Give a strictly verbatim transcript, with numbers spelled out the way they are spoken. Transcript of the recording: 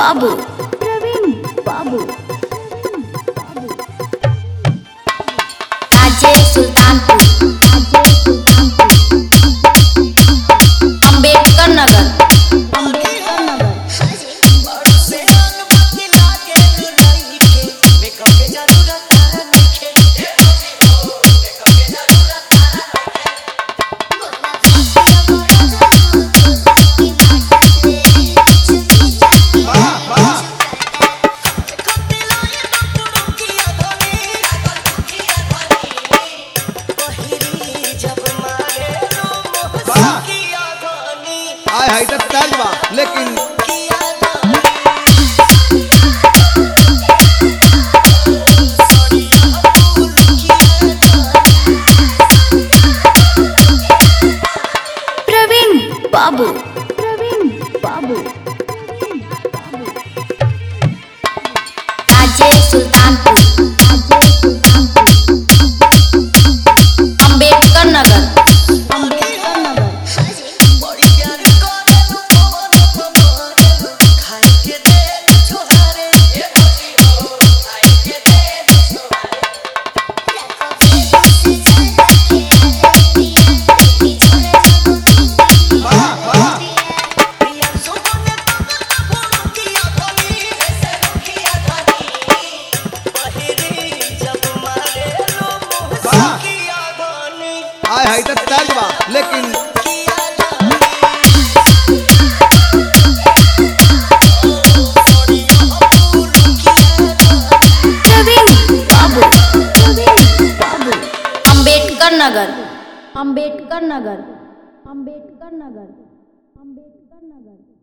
बाबू प्रवीण बाबू आजे सुल्तानपुर अंबेडकर नगर अंबेडकर नगर हाय तो तर्जबा लेकिन प्रवीण बाबू प्रवीण बाबू आजे सुल्तानपुर अंबेडकर नगर अंबेडकर नगर हाय हाय तो तर्जबा लेकिन प्रवीण बाबू प्रवीण बाबू अंबेडकर नगर अंबेडकर नगर अंबेडकर नगर अंबेडकर नगर